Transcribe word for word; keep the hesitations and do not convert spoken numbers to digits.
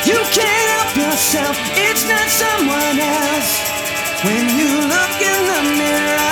You can't help yourself, it's not someone else. When you look in the mirror,